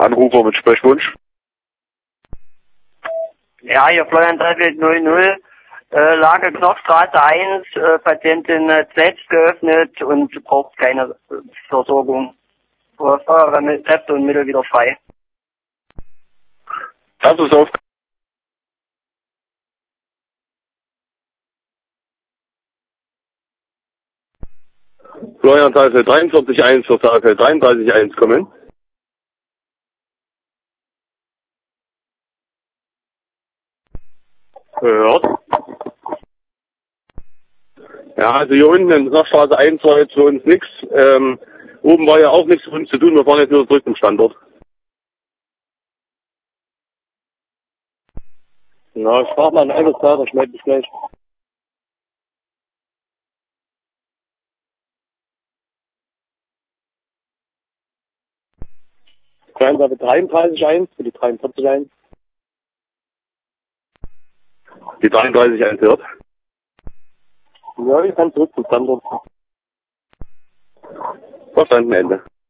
Anrufer mit Sprechwunsch. Ja, hier Florian Teufel 00, Lage Knopfstraße 1, Patientin selbst geöffnet und braucht keine Versorgung. Feuerwehr mit Kräfte und Mittel wieder frei. Das ist auf. Florian Teufel 43.1 für Teufel 33.1 kommen. Gehört. Ja, also hier unten in der Straße 1 war jetzt für uns nichts. Oben war ja auch nichts für uns zu tun, wir fahren jetzt nur zurück zum Standort. Na, ich frage mal einen Einsatzleiter, ich melde mich gleich. Kleinsache 33.1 für die 43.1. Die 33.1 hört. Ja, ich kann zurück zum Standort. Verstanden, Ende.